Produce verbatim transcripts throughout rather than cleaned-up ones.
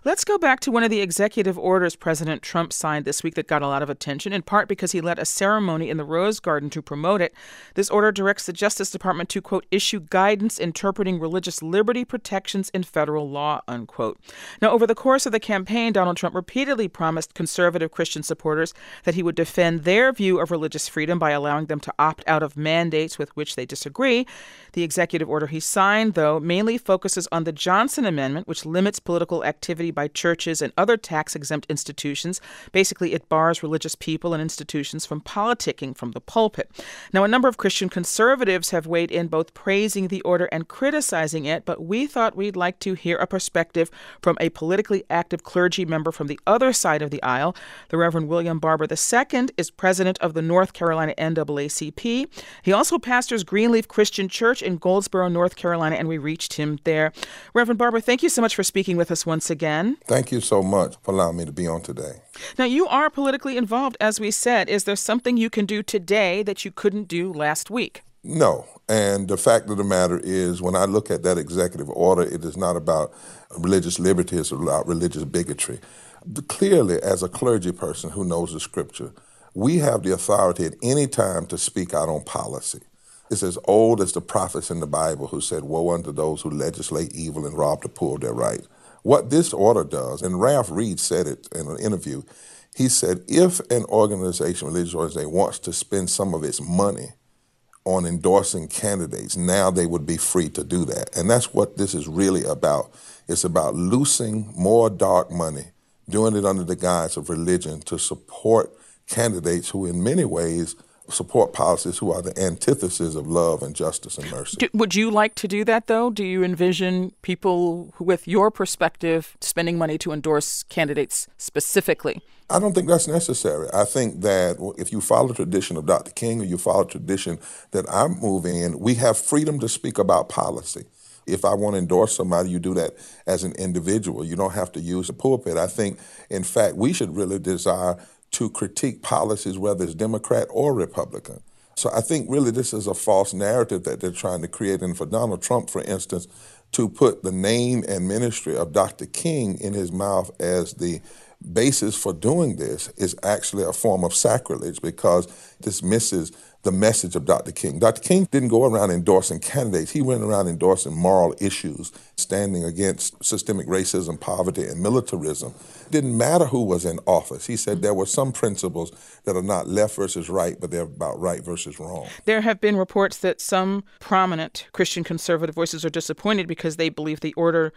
Let's go back to one of the executive orders President Trump signed this week that got a lot of attention, in part because he led a ceremony in the Rose Garden to promote it. This order directs the Justice Department to, quote, issue guidance interpreting religious liberty protections in federal law, unquote. Now, over the course of the campaign, Donald Trump repeatedly promised conservative Christian supporters that he would defend their view of religious freedom by allowing them to opt out of mandates with which they disagree. The executive order he signed, though, mainly focuses on the Johnson Amendment, which limits political activity by churches and other tax-exempt institutions. Basically, it bars religious people and institutions from politicking from the pulpit. Now, a number of Christian conservatives have weighed in both praising the order and criticizing it, but we thought we'd like to hear a perspective from a politically active clergy member from the other side of the aisle. The Reverend William Barber the Second is president of the North Carolina N double A C P. He also pastors Greenleaf Christian Church in Goldsboro, North Carolina, and we reached him there. Reverend Barber, thank you so much for speaking with us once again. Thank you so much for allowing me to be on today. Now, you are politically involved, as we said. Is there something you can do today that you couldn't do last week? No. And the fact of the matter is, when I look at that executive order, it is not about religious liberty, it's about religious bigotry. Clearly, as a clergy person who knows the scripture, we have the authority at any time to speak out on policy. It's as old as the prophets in the Bible who said, woe unto those who legislate evil and rob the poor of their rights. What this order does, and Ralph Reed said it in an interview, he said, if an organization, religious organization, wants to spend some of its money on endorsing candidates, now they would be free to do that. And that's what this is really about. It's about loosing more dark money, doing it under the guise of religion to support candidates who in many ways support policies who are the antithesis of love and justice and mercy. Do, would you like to do that, though? Do you envision people who, with your perspective, spending money to endorse candidates specifically? I don't think that's necessary. I think that if you follow the tradition of Doctor King or you follow the tradition that I'm moving in, we have freedom to speak about policy. If I want to endorse somebody, you do that as an individual. You don't have to use the pulpit. I think, in fact, we should really desire to critique policies, whether it's Democrat or Republican. So I think really this is a false narrative that they're trying to create. And for Donald Trump, for instance, to put the name and ministry of Doctor King in his mouth as the basis for doing this is actually a form of sacrilege, because this misses the message of Doctor King. Doctor King didn't go around endorsing candidates. He went around endorsing moral issues, standing against systemic racism, poverty, and militarism. It didn't matter who was in office. He said there were some principles that are not left versus right, but they're about right versus wrong. There have been reports that some prominent Christian conservative voices are disappointed because they believe the order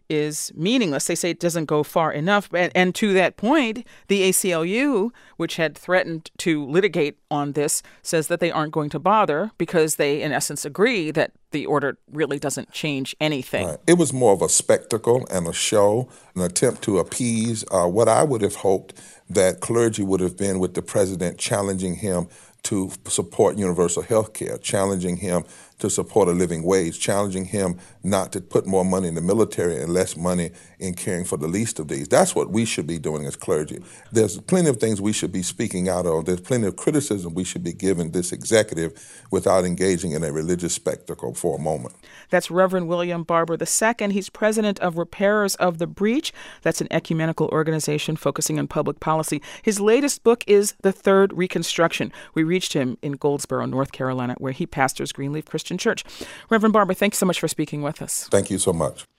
is meaningless. They say it doesn't go far enough. And, and to that point, the A C L U, which had threatened to litigate on this, says that they aren't going to bother because they, in essence, agree that the order really doesn't change anything. Right. It was more of a spectacle and a show, an attempt to appease uh, what I would have hoped that clergy would have been with the president, challenging him to support universal health care, challenging him to support a living wage, challenging him not to put more money in the military and less money in caring for the least of these. That's what we should be doing as clergy. There's plenty of things we should be speaking out on. There's plenty of criticism we should be giving this executive without engaging in a religious spectacle for a moment. That's Reverend William Barber the Second. He's president of Repairers of the Breach. That's an ecumenical organization focusing on public policy. His latest book is The Third Reconstruction. We reached him in Goldsboro, North Carolina, where he pastors Greenleaf Christian Church. Reverend Barber, thanks so much for speaking with us. Thank you so much.